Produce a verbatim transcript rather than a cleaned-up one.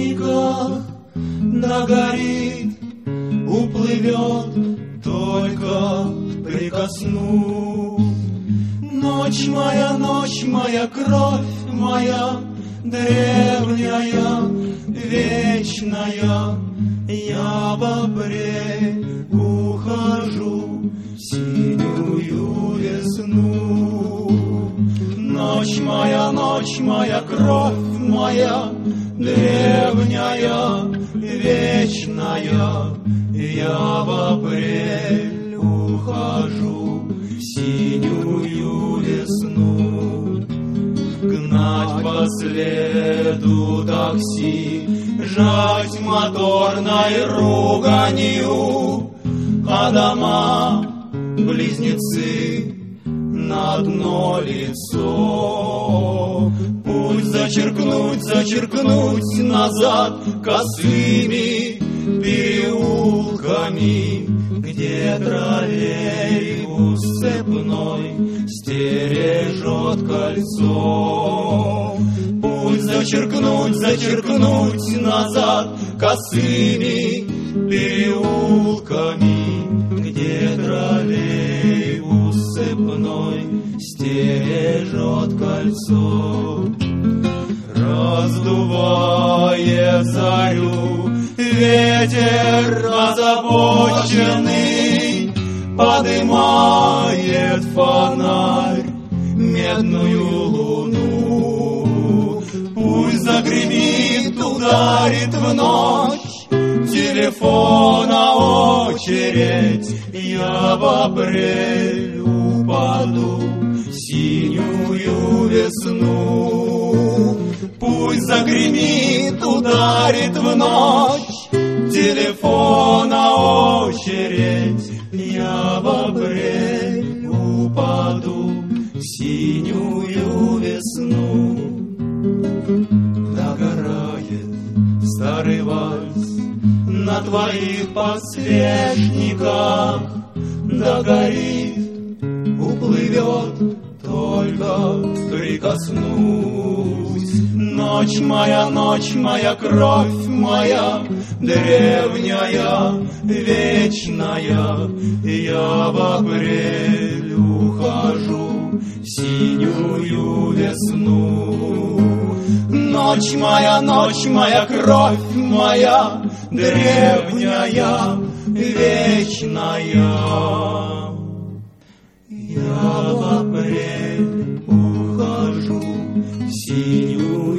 подснежниках догорит, уплывет, только прикоснусь. Ночь моя, ночь моя, кровь моя, древняя, вечная, я в апрель ухожу в синюю весну. Ночь моя, ночь моя, кровь моя, древняя, вечная, я в апрель ухожу в синюю весну. Гнать по следу такси, жать моторной руганью, а дома близнецы на одно лицо. Путь зачеркнуть, зачеркнуть назад косыми переулками, где троллейбус цепной стережет кольцо. Путь зачеркнуть, зачеркнуть назад косыми переулками, где троллейбус цепной стережет кольцо. Раздувает зарю ветер озабоченный, подымает фонарь медную луну. Пусть загремит, ударит в ночь телефона очередь, я в апрель упаду в синюю весну. Пусть загремит, ударит в ночь телефона очередь, я в апрель упаду в синюю весну. Догорает старый вальс на твоих подсвечниках, догорит, уплывет, только прикоснусь. Ночь моя, ночь моя, кровь моя, древняя, вечная, я в апрель ухожу в синюю весну. Ночь моя, ночь моя, кровь моя, древняя, вечная, я в апрель ухожу в синюю